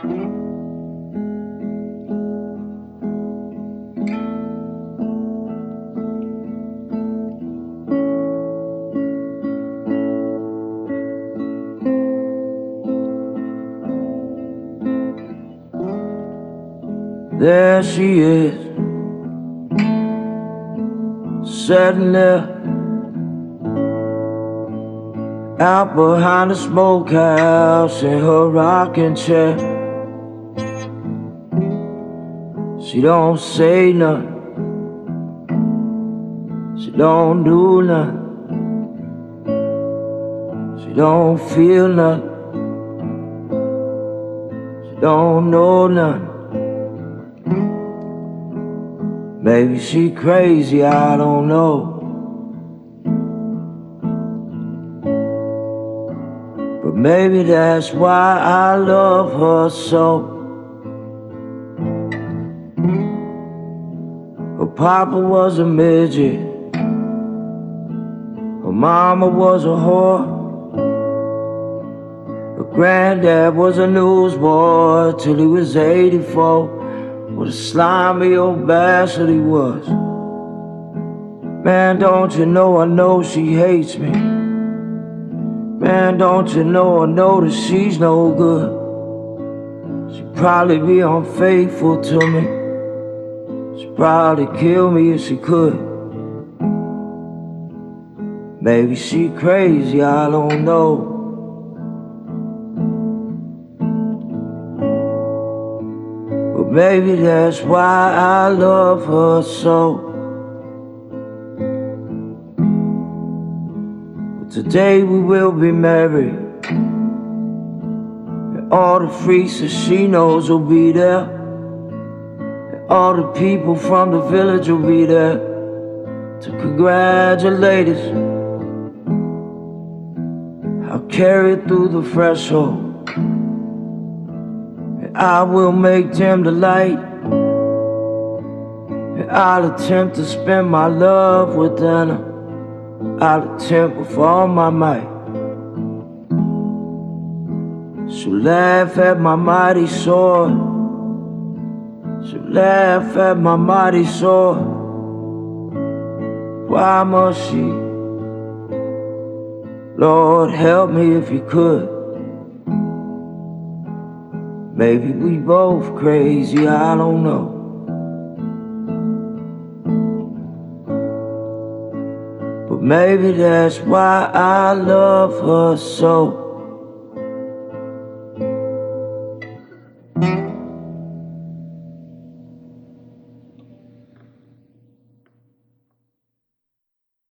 There she is, sitting there out behind the smokehouse in her rocking chair. She don't say nothing, she don't do nothing, she don't feel nothing, she don't know nothing. Maybe she crazy, I don't know. But maybe that's why I love her so. Her papa was a midget, her mama was a whore, her granddad was a newsboy till he was 84. What a slimy old bastard he was. Man, don't you know she hates me. Man, don't you know that she's no good. She'd probably be unfaithful to me. She'd probably kill me if she could. Maybe she crazy, I don't know. But maybe that's why I love her so. But today we will be married, and all the freaks that she knows will be there, and all the people from the village will be there to congratulate us. I'll carry it through the threshold, I will make them the light, and I'll attempt to spend my love within her. I'll attempt with all my might. She'll laugh at my mighty sword, she'll laugh at my mighty sword. Why must she? Lord, help me if you could. Maybe we both crazy, I don't know. But maybe that's why I love her so.